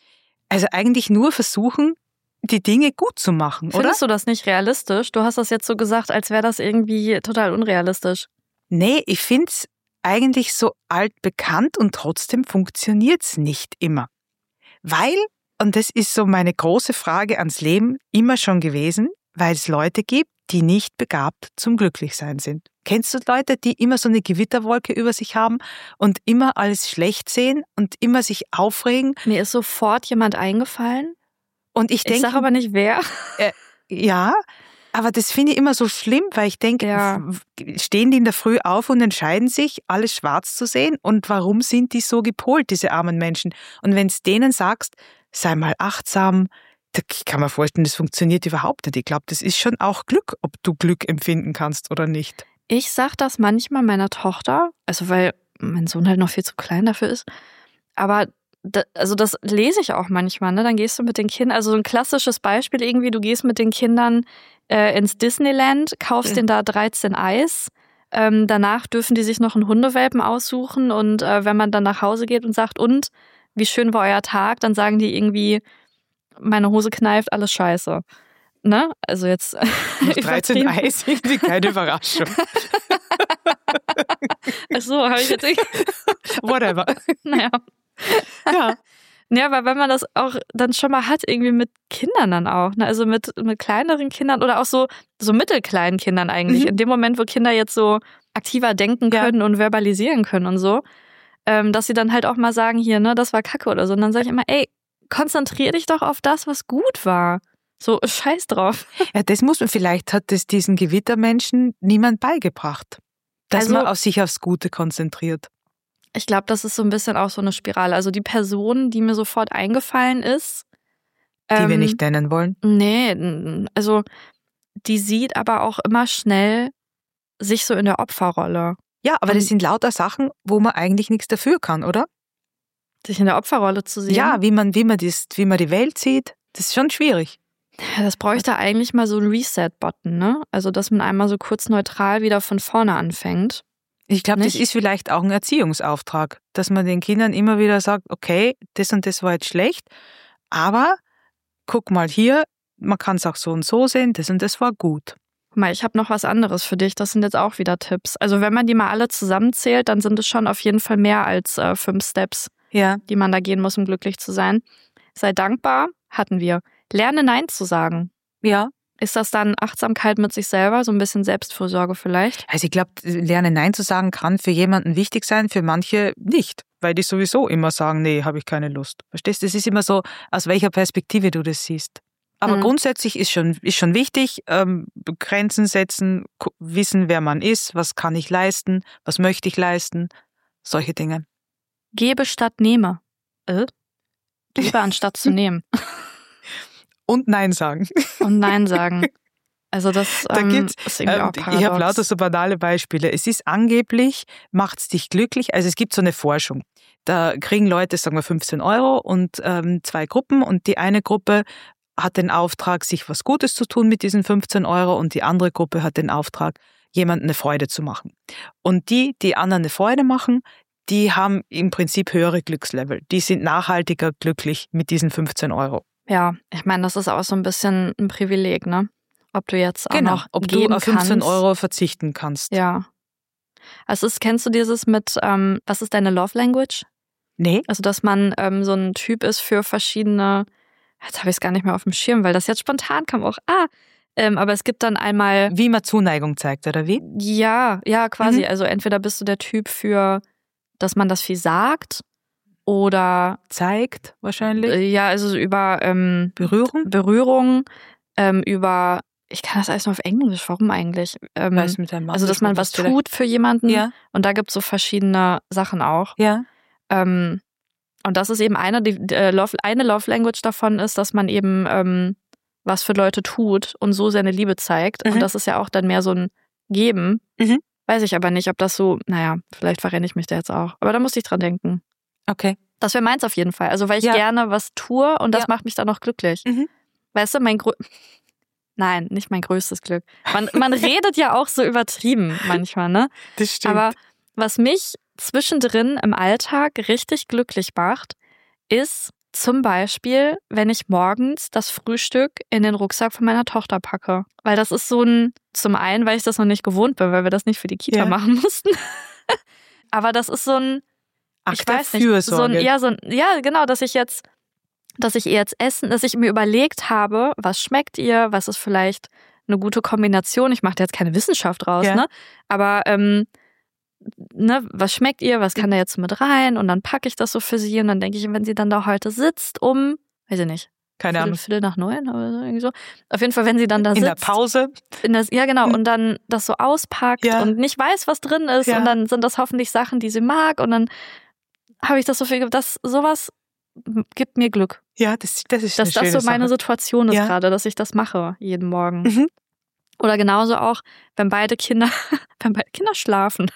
Also eigentlich nur versuchen, die Dinge gut zu machen, oder? Findest du das nicht realistisch? Du hast das jetzt so gesagt, als wäre das irgendwie total unrealistisch. Nee, ich find's eigentlich so altbekannt und trotzdem funktioniert's nicht immer. Weil, und das ist so meine große Frage ans Leben immer schon gewesen, weil es Leute gibt, die nicht begabt zum Glücklichsein sind. Kennst du Leute, die immer so eine Gewitterwolke über sich haben und immer alles schlecht sehen und immer sich aufregen? Mir ist sofort jemand eingefallen. Und ich denke, sage aber nicht wer. Ja, aber das finde ich immer so schlimm, weil ich denke, Ja. stehen die in der Früh auf und entscheiden sich, alles schwarz zu sehen? Und warum sind die so gepolt, diese armen Menschen? Und wenn du denen sagst, sei mal achtsam, da kann man vorstellen, das funktioniert überhaupt nicht. Ich glaube, das ist schon auch Glück, ob du Glück empfinden kannst oder nicht. Ich sag das manchmal meiner Tochter, also weil mein Sohn halt noch viel zu klein dafür ist. Aber das lese ich auch manchmal, ne? Dann gehst du mit den Kindern, also so ein klassisches Beispiel irgendwie, du gehst mit den Kindern ins Disneyland, kaufst denen da 13 Eis. Danach dürfen die sich noch einen Hundewelpen aussuchen und wenn man dann nach Hause geht und sagt, und wie schön war euer Tag, dann sagen die irgendwie, meine Hose kneift, alles scheiße. Ne? Also jetzt 13 Eis, irgendwie keine Überraschung. Ach so, habe ich jetzt Whatever. Naja. Ja. Ja, weil wenn man das auch dann schon mal hat, irgendwie mit Kindern dann auch, ne? Also mit kleineren Kindern oder auch so mittelkleinen Kindern eigentlich. In dem Moment, wo Kinder jetzt so aktiver denken können und verbalisieren können und so, dass sie dann halt auch mal sagen, hier, ne, das war Kacke oder so. Und dann sage ich immer, ey, konzentrier dich doch auf das, was gut war. So, scheiß drauf. Ja, das muss man, vielleicht hat das diesen Gewittermenschen niemand beigebracht. Dass man sich aufs Gute konzentriert. Ich glaube, das ist so ein bisschen auch so eine Spirale. Also die Person, die mir sofort eingefallen ist. Die wir nicht nennen wollen? Nee, also die sieht aber auch immer schnell sich so in der Opferrolle. Ja, aber das sind lauter Sachen, wo man eigentlich nichts dafür kann, oder? Sich in der Opferrolle zu sehen? Ja, wie man die Welt sieht, das ist schon schwierig. Ja, das bräuchte eigentlich mal so einen Reset-Button, ne? Also, dass man einmal so kurz neutral wieder von vorne anfängt. Ich glaube, das ist vielleicht auch ein Erziehungsauftrag, dass man den Kindern immer wieder sagt, okay, das und das war jetzt schlecht, aber guck mal hier, man kann es auch so und so sehen, das und das war gut. Guck mal, ich habe noch was anderes für dich, das sind jetzt auch wieder Tipps. Also wenn man die mal alle zusammenzählt, dann sind es schon auf jeden Fall mehr als 5 Steps, die man da gehen muss, um glücklich zu sein. Sei dankbar, hatten wir. Lerne Nein zu sagen. Ja. Ist das dann Achtsamkeit mit sich selber, so ein bisschen Selbstfürsorge vielleicht? Also ich glaube, Lernen Nein zu sagen kann für jemanden wichtig sein, für manche nicht, weil die sowieso immer sagen, nee, habe ich keine Lust. Verstehst du? Das ist immer so, aus welcher Perspektive du das siehst. Aber grundsätzlich ist schon wichtig, Grenzen setzen, wissen, wer man ist, was kann ich leisten, was möchte ich leisten, solche Dinge. Gebe statt nehme. Gebe anstatt zu nehmen. Und Nein sagen. Und Nein sagen. Also das da gibt's, ist irgendwie auch paradox. Ich habe lauter so banale Beispiele. Es ist angeblich, macht's dich glücklich. Also es gibt so eine Forschung. Da kriegen Leute, sagen wir 15 € und 2 Gruppen. Und die eine Gruppe hat den Auftrag, sich was Gutes zu tun mit diesen 15 € und die andere Gruppe hat den Auftrag, jemandem eine Freude zu machen. Und die anderen eine Freude machen, die haben im Prinzip höhere Glückslevel. Die sind nachhaltiger glücklich mit diesen 15 €. Ja, ich meine, das ist auch so ein bisschen ein Privileg, ne? Ob du jetzt auch noch ob geben du auf 15 kannst. € verzichten kannst. Ja. Also kennst du dieses mit, was ist deine Love Language? Nee. Also, dass man so ein Typ ist für verschiedene, jetzt habe ich es gar nicht mehr auf dem Schirm, weil das jetzt spontan kam auch. Aber es gibt dann einmal. Wie man Zuneigung zeigt, oder wie? Ja, quasi. Also entweder bist du der Typ für, dass man das viel sagt oder zeigt wahrscheinlich. Ja, also über Berührung, über, ich kann das alles nur auf Englisch, warum eigentlich? Weiß mit deinem Mann, also, dass man was tut für jemanden und da gibt es so verschiedene Sachen auch. Ja. Und das ist eben eine Love Language davon ist, dass man eben was für Leute tut und so seine Liebe zeigt. Und das ist ja auch dann mehr so ein Geben. Weiß ich aber nicht, ob das so, vielleicht verrenne ich mich da jetzt auch. Aber da musste ich dran denken. Okay. Das wäre meins auf jeden Fall. Also, weil ich gerne was tue und das macht mich dann auch glücklich. Weißt du, nein, nicht mein größtes Glück. Man redet ja auch so übertrieben manchmal, ne? Das stimmt. Aber was mich zwischendrin im Alltag richtig glücklich macht, ist, Zum Beispiel, wenn ich morgens das Frühstück in den Rucksack von meiner Tochter packe. Weil das ist zum einen, weil ich das noch nicht gewohnt bin, weil wir das nicht für die Kita machen mussten. Aber das ist ich weiß nicht, genau, dass ich ihr jetzt essen, dass ich mir überlegt habe, was schmeckt ihr, was ist vielleicht eine gute Kombination. Ich mache da jetzt keine Wissenschaft raus, ne? Aber was schmeckt ihr, was kann da jetzt mit rein? Und dann packe ich das so für sie und dann denke ich, wenn sie dann da heute sitzt weiß ich nicht. Keine Ahnung. Viertel nach 9 oder so, irgendwie so. Auf jeden Fall, wenn sie dann da sitzt. In der Pause. Und dann das so auspackt und nicht weiß, was drin ist. Und dann sind das hoffentlich Sachen, die sie mag. Und dann habe ich das so viel, sowas gibt mir Glück. Ja, das ist dass eine schöne das so meine Sache. Situation ist gerade, dass ich das mache jeden Morgen. Mhm. Oder genauso auch, wenn beide Kinder schlafen.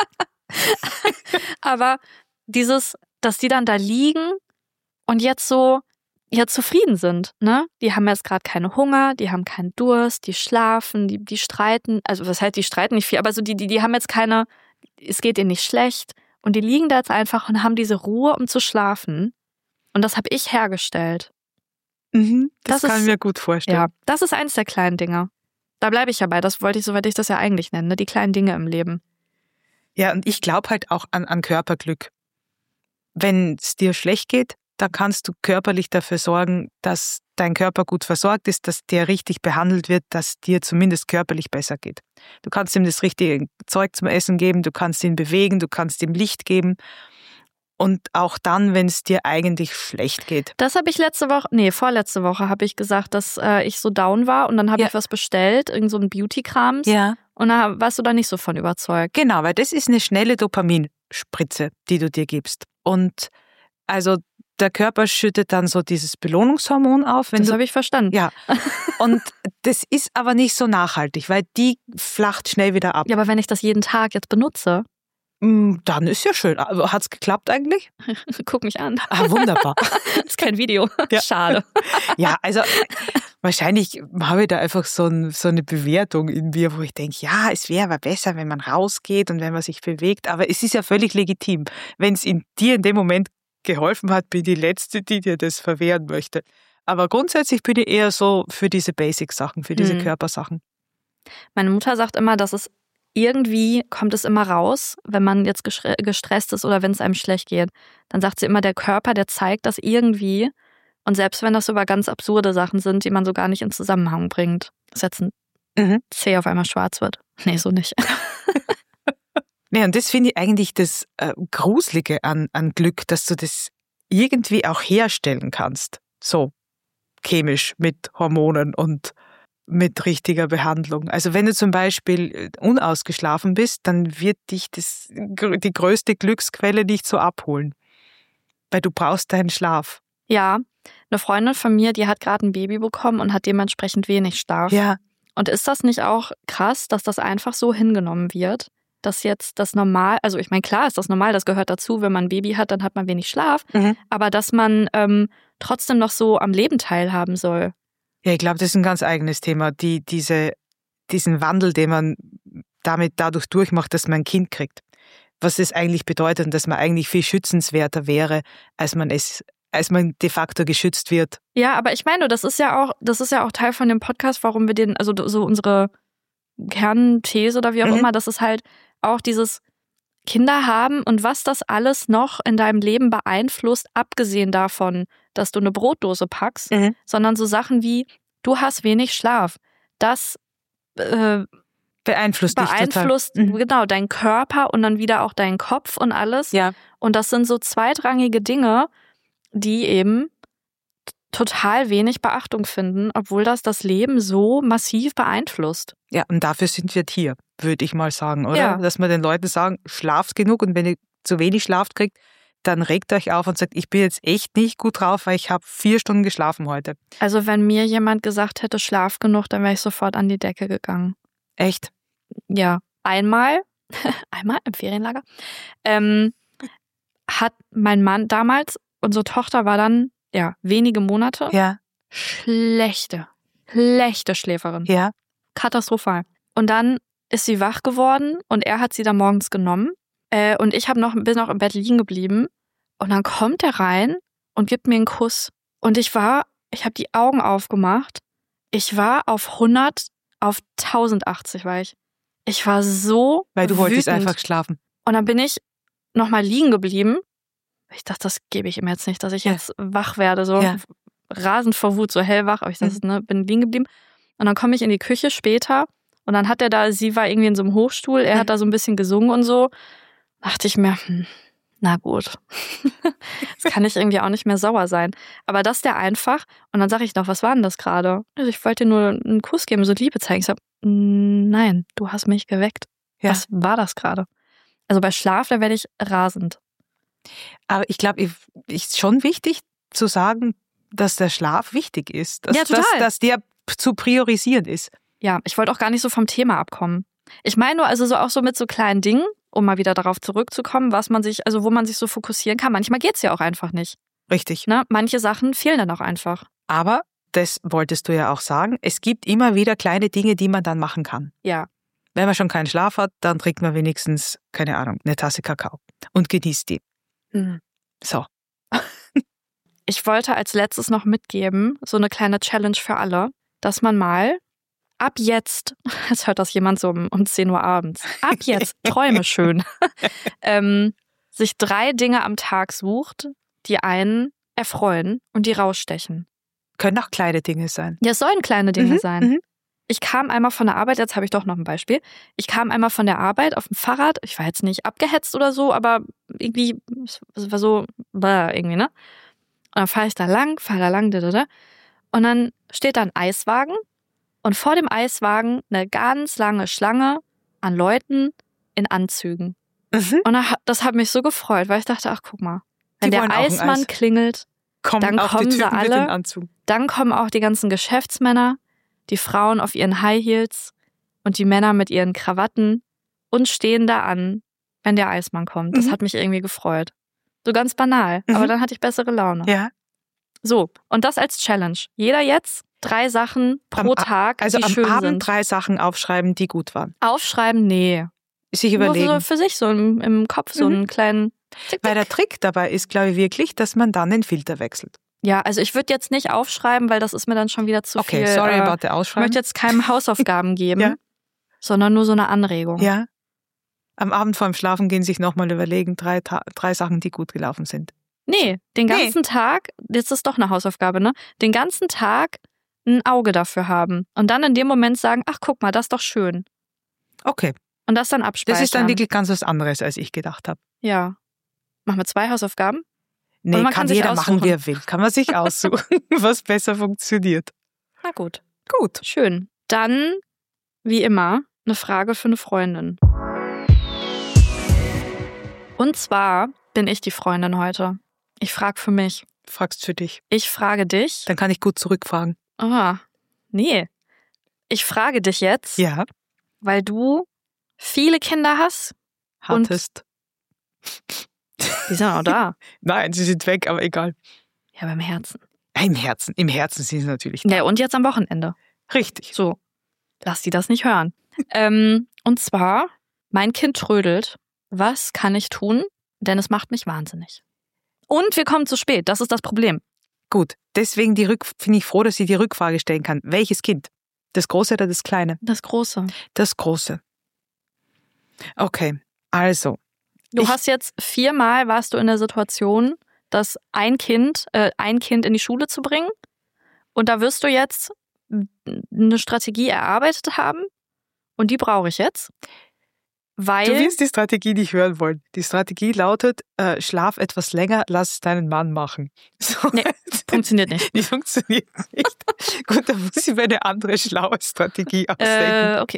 Aber dass die dann da liegen und jetzt zufrieden sind, ne? Die haben jetzt gerade keinen Hunger, die haben keinen Durst, die schlafen, die streiten. Also was heißt, die streiten nicht viel, aber so die haben jetzt es geht ihnen nicht schlecht und die liegen da jetzt einfach und haben diese Ruhe, um zu schlafen. Und das habe ich hergestellt. Mhm, das kann ich mir gut vorstellen. Ja, das ist eins der kleinen Dinge. Da bleibe ich ja bei. Das wollte ich, soweit ich das ja eigentlich nenne, ne? Die kleinen Dinge im Leben. Ja, und ich glaube halt auch an Körperglück. Wenn es dir schlecht geht, dann kannst du körperlich dafür sorgen, dass dein Körper gut versorgt ist, dass der richtig behandelt wird, dass dir zumindest körperlich besser geht. Du kannst ihm das richtige Zeug zum Essen geben, du kannst ihn bewegen, du kannst ihm Licht geben. Und auch dann, wenn es dir eigentlich schlecht geht. Das habe ich vorletzte Woche habe ich gesagt, dass ich so down war und dann habe ich was bestellt, irgend so ein Beauty-Krams. Ja. Und da warst du da nicht so von überzeugt. Genau, weil das ist eine schnelle Dopaminspritze, die du dir gibst. Und also der Körper schüttet dann so dieses Belohnungshormon auf. Das habe ich verstanden. Ja. Und das ist aber nicht so nachhaltig, weil die flacht schnell wieder ab. Ja, aber wenn ich das jeden Tag jetzt benutze. Dann ist ja schön. Hat's geklappt eigentlich? Guck mich an. Ah, wunderbar. Das ist kein Video. Ja. Schade. Ja, also wahrscheinlich habe ich da einfach so eine Bewertung in mir, wo ich denke, ja, es wäre aber besser, wenn man rausgeht und wenn man sich bewegt. Aber es ist ja völlig legitim. Wenn es dir in dem Moment geholfen hat, bin ich die Letzte, die dir das verwehren möchte. Aber grundsätzlich bin ich eher so für diese Basic-Sachen, für diese Körpersachen. Meine Mutter sagt immer, dass es irgendwie kommt es immer raus, wenn man jetzt gestresst ist oder wenn es einem schlecht geht. Dann sagt sie immer, der Körper, der zeigt das irgendwie. Und selbst wenn das sogar ganz absurde Sachen sind, die man so gar nicht in Zusammenhang bringt. Dass jetzt ein C auf einmal schwarz wird. Nee, so nicht. Nee, und das finde ich eigentlich das Gruselige an Glück, dass du das irgendwie auch herstellen kannst. So chemisch mit Hormonen und mit richtiger Behandlung. Also wenn du zum Beispiel unausgeschlafen bist, dann wird dich die größte Glücksquelle nicht so abholen. Weil du brauchst deinen Schlaf. Ja, eine Freundin von mir, die hat gerade ein Baby bekommen und hat dementsprechend wenig Schlaf. Ja. Und ist das nicht auch krass, dass das einfach so hingenommen wird? Dass jetzt das normal, also ich meine, klar ist das normal, das gehört dazu, wenn man ein Baby hat, dann hat man wenig Schlaf. Aber dass man trotzdem noch so am Leben teilhaben soll. Ja, ich glaube, das ist ein ganz eigenes Thema, diesen Wandel, den man dadurch durchmacht, dass man ein Kind kriegt. Was das eigentlich bedeutet und dass man eigentlich viel schützenswerter wäre, als man de facto geschützt wird. Ja, aber ich meine, das ist ja auch Teil von dem Podcast, warum wir also so unsere Kernthese oder wie auch immer, dass es halt auch dieses Kinder haben und was das alles noch in deinem Leben beeinflusst, abgesehen davon, dass du eine Brotdose packst, sondern so Sachen wie, du hast wenig Schlaf. Das beeinflusst dich total. Genau, deinen Körper und dann wieder auch deinen Kopf und alles. Ja. Und das sind so zweitrangige Dinge, die eben total wenig Beachtung finden, obwohl das Leben so massiv beeinflusst. Ja, und dafür sind wir hier, würde ich mal sagen, oder? Ja. Dass wir den Leuten sagen, schlaft genug und wenn ihr zu wenig schlaft kriegt, dann regt euch auf und sagt, ich bin jetzt echt nicht gut drauf, weil ich habe 4 Stunden geschlafen heute. Also wenn mir jemand gesagt hätte, schlaf genug, dann wäre ich sofort an die Decke gegangen. Echt? Ja. Einmal im Ferienlager, hat mein Mann damals, unsere Tochter war dann, wenige Monate, schlechte Schläferin. Ja. Katastrophal. Und dann ist sie wach geworden und er hat sie dann morgens genommen. Und ich bin noch im Bett liegen geblieben. Und dann kommt er rein und gibt mir einen Kuss. Und ich habe die Augen aufgemacht. Ich war auf 100, auf 1080 war ich. Ich war so Weil du wolltest wütend. einfach schlafen. Und dann bin ich nochmal liegen geblieben. Ich dachte, das gebe ich ihm jetzt nicht, dass ich Ja. jetzt wach werde, so Ja. rasend vor Wut, so hellwach. Aber ich dachte, bin liegen geblieben. Und dann komme ich in die Küche später und dann hat sie war irgendwie in so einem Hochstuhl, er hat da so ein bisschen gesungen und so. Dachte ich mir, na gut. Jetzt kann ich irgendwie auch nicht mehr sauer sein. Aber das ist der einfach. Und dann sage ich noch, was war denn das gerade? Also ich wollte dir nur einen Kuss geben, so Liebe zeigen. Ich sage, nein, du hast mich geweckt. Ja. Was war das gerade? Also bei Schlaf, da werde ich rasend. Aber ich glaube, ist schon wichtig zu sagen, dass der Schlaf wichtig ist. Ja, total. Dass der zu priorisieren ist. Ja, ich wollte auch gar nicht so vom Thema abkommen. Ich meine nur, also so auch so mit so kleinen Dingen, um mal wieder darauf zurückzukommen, wo man sich so fokussieren kann. Manchmal geht's ja auch einfach nicht. Richtig. Ne? Manche Sachen fehlen dann auch einfach. Aber, das wolltest du ja auch sagen, es gibt immer wieder kleine Dinge, die man dann machen kann. Ja. Wenn man schon keinen Schlaf hat, dann trinkt man wenigstens, keine Ahnung, eine Tasse Kakao und genießt die. So. Ich wollte als letztes noch mitgeben, so eine kleine Challenge für alle, dass man mal ab jetzt, jetzt hört das jemand so um 10 Uhr abends, ab jetzt, träume schön, sich 3 Dinge am Tag sucht, die einen erfreuen und die rausstechen. Können auch kleine Dinge sein. Ja, es sollen kleine Dinge sein. Ich kam einmal von der Arbeit, jetzt habe ich doch noch ein Beispiel. Ich kam einmal von der Arbeit auf dem Fahrrad. Ich war jetzt nicht abgehetzt oder so, aber irgendwie, es war so, irgendwie, ne? Und dann fahre da lang, und dann steht da ein Eiswagen und vor dem Eiswagen eine ganz lange Schlange an Leuten in Anzügen. Und das hat mich so gefreut, weil ich dachte, ach guck mal, wenn der Eismann klingelt, dann kommen sie alle, dann kommen auch die ganzen Geschäftsmänner, die Frauen auf ihren High Heels und die Männer mit ihren Krawatten und stehen da an, wenn der Eismann kommt. Das hat mich irgendwie gefreut. So ganz banal, aber dann hatte ich bessere Laune. Ja. So, und das als Challenge. Jeder jetzt 3 Sachen pro Tag, die schön sind. Also am Abend 3 Sachen aufschreiben, die gut waren. Aufschreiben, nee. Sich überlegen. Nur so für sich so im Kopf so einen kleinen Tick-Tick. Weil der Trick dabei ist, glaube ich, wirklich, dass man dann den Filter wechselt. Ja, also ich würde jetzt nicht aufschreiben, weil das ist mir dann schon wieder zu viel. Okay, sorry about the Ich Ausschreiben. möchte jetzt keinem Hausaufgaben geben, Ja. sondern nur so eine Anregung. Ja. Am Abend vor dem Schlafengehen sich nochmal überlegen, 3 Sachen, die gut gelaufen sind. Nee, den ganzen Tag, jetzt ist doch eine Hausaufgabe, ne? Den ganzen Tag ein Auge dafür haben. Und dann in dem Moment sagen, ach guck mal, das ist doch schön. Okay. Und das dann abspeichern. Das ist dann wirklich ganz was anderes, als ich gedacht habe. Ja. Machen wir 2 Hausaufgaben? Nee, man kann sich jeder aussuchen. machen, wie er will. Kann man sich aussuchen, was besser funktioniert. Na gut. Gut. Schön. Dann, wie immer, eine Frage für eine Freundin. Und zwar bin ich die Freundin heute. Ich frage für mich. Fragst für dich. Ich frage dich. Dann kann ich gut zurückfragen. Nee. Ich frage dich jetzt, Ja. weil du viele Kinder hast. Hattest. Die sind auch da. Nein, sie sind weg, aber egal. Ja, beim Herzen. Im Herzen. Im Herzen sind sie natürlich da. Ja, und jetzt am Wochenende. Richtig. So. Lass die das nicht hören. Und zwar, mein Kind trödelt. Was kann ich tun? Denn es macht mich wahnsinnig. Und wir kommen zu spät. Das ist das Problem. Gut. Deswegen finde ich froh, dass ich die Rückfrage stellen kann. Welches Kind? Das Große oder das Kleine? Das Große. Das Große. Okay. Also. Du hast jetzt 4-mal warst du in der Situation, dass ein Kind in die Schule zu bringen. Und da wirst du jetzt eine Strategie erarbeitet haben. Und die brauche ich jetzt. Weil Du wirst die Strategie nicht hören wollen. Die Strategie lautet, schlaf etwas länger, lass es deinen Mann machen. So. Nee, funktioniert nicht. Die funktioniert nicht. Gut, dann muss ich mir eine andere schlaue Strategie ausdenken. Okay.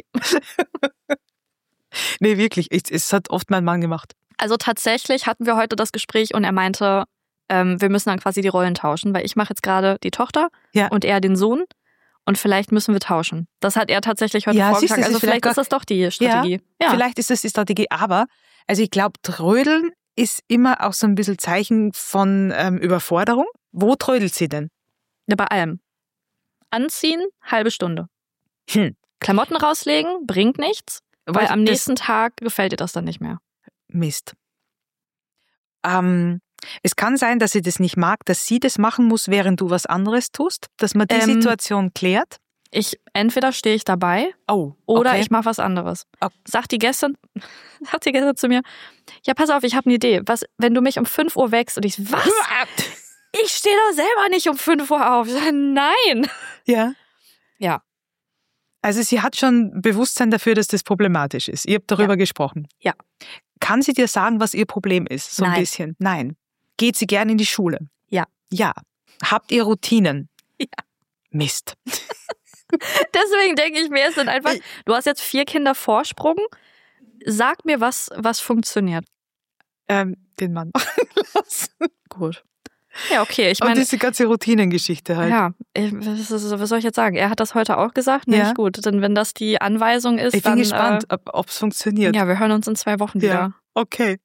Nee, wirklich. Es hat oft mein Mann gemacht. Also tatsächlich hatten wir heute das Gespräch und er meinte, wir müssen dann quasi die Rollen tauschen, weil ich mache jetzt gerade die Tochter und er den Sohn und vielleicht müssen wir tauschen. Das hat er tatsächlich heute vorgeschlagen. Also vielleicht ist das doch die Strategie. Ja, vielleicht ist das die Strategie, aber also ich glaube, Trödeln ist immer auch so ein bisschen Zeichen von Überforderung. Wo trödelt sie denn? Ja, bei allem. Anziehen, halbe Stunde. Klamotten rauslegen, bringt nichts, weil am nächsten Tag gefällt dir das dann nicht mehr. Mist. Es kann sein, dass sie das nicht mag, dass sie das machen muss, während du was anderes tust, dass man die Situation klärt. Entweder stehe ich dabei oder ich mache was anderes. Okay. Sagt die gestern zu mir, ja, pass auf, ich habe eine Idee. Was, wenn du mich um 5 Uhr wächst? Und ich, was? Ich stehe doch selber nicht um 5 Uhr auf. Nein. Ja. Ja. Also sie hat schon Bewusstsein dafür, dass das problematisch ist. Ihr habt darüber gesprochen. Ja. Kann sie dir sagen, was ihr Problem ist? So Nein. ein bisschen. Nein. Geht sie gern in die Schule? Ja. Ja. Habt ihr Routinen? Ja. Mist. Deswegen denke ich mir, es sind einfach, du hast jetzt 4 Kinder Vorsprung. Sag mir, was funktioniert. Den Mann machen lassen. Gut. Ja, okay. Ich Und meine, diese ganze Routinengeschichte halt. ja, was soll ich jetzt sagen? Er hat das heute auch gesagt. Ja. Nicht gut. Denn wenn das die Anweisung ist, Ich bin dann gespannt, ob es funktioniert. ja, wir hören uns in 2 Wochen wieder. Ja. Okay.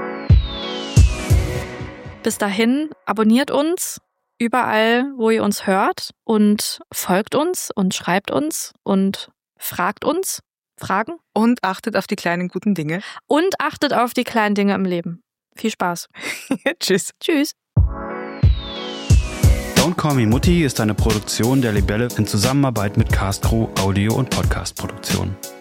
Bis dahin, abonniert uns überall, wo ihr uns hört und folgt uns und schreibt uns und fragt uns Fragen Und achtet auf die kleinen guten Dinge. und achtet auf die kleinen Dinge im Leben. Viel Spaß. Tschüss. Tschüss. Don't Call Me Mutti ist eine Produktion der Libelle in Zusammenarbeit mit Castro Audio- und Podcast-Produktion.